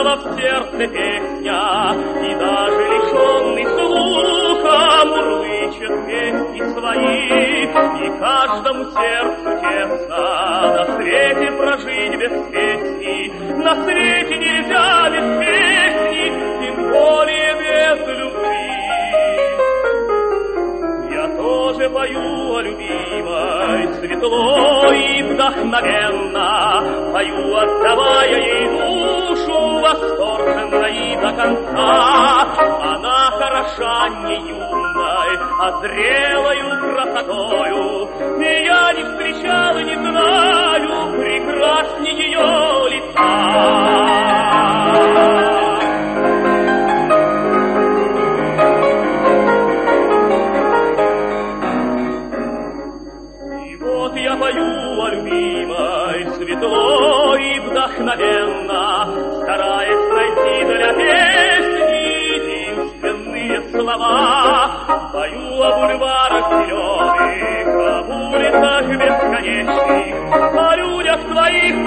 запела в сердце песня, и даже лишенный слуха мурлычет песни свои, и каждому сердцу тесно на свете прожить без песни, на свете нельзя без песни, тем более без любви. Я тоже пою о любимой, светло и вдохновенно, пою, отдавая ей душу восторженно и до конца. Она хороша не юной, а зрелою красотою, и я не встречал и не знаю прекрасней ее лица. Я пою о любимой, светло и вдохновенно, стараясь найти для песни единственные слова. Пою о бульварах зеленых, об улицах бесконечных, о людях твоих